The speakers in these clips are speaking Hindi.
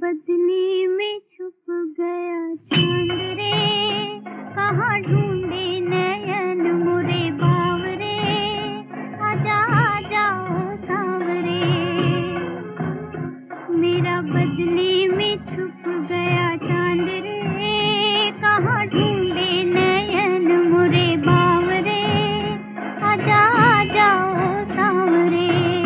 बदली में छुप गया चांद रे, कहाँ ढूंढे नयन मोरे बावरे, आजा आजा ओ सांवरे। मेरा बदली में छुप गया चांद रे, कहाँ ढूंढे नयन मोरे बावरे, आजा आजा ओ सांवरे।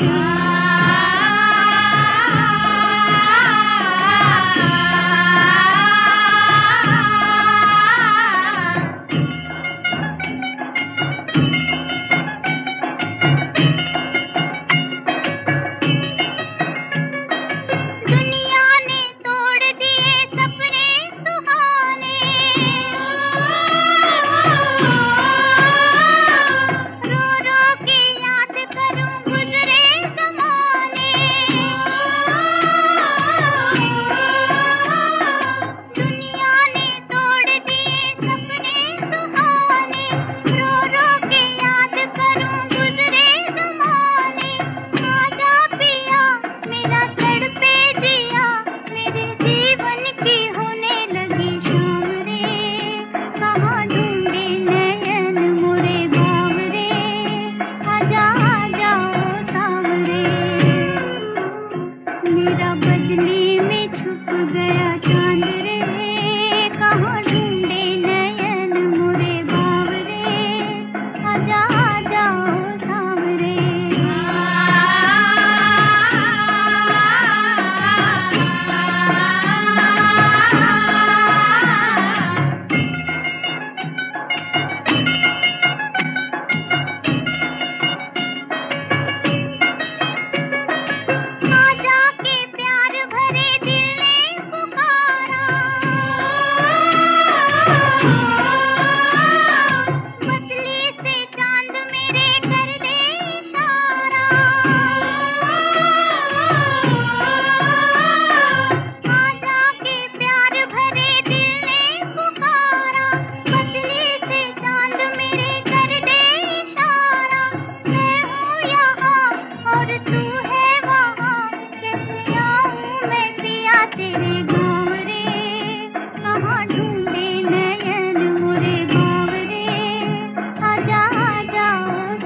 मेरा बदली में छुप गया चांद रे, कहाँ ढूंढे नयन मोरे बावरे, आजा आजा ओ सांवरे।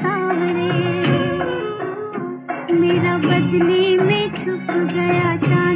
मेरा बदली में छुप गया चांद।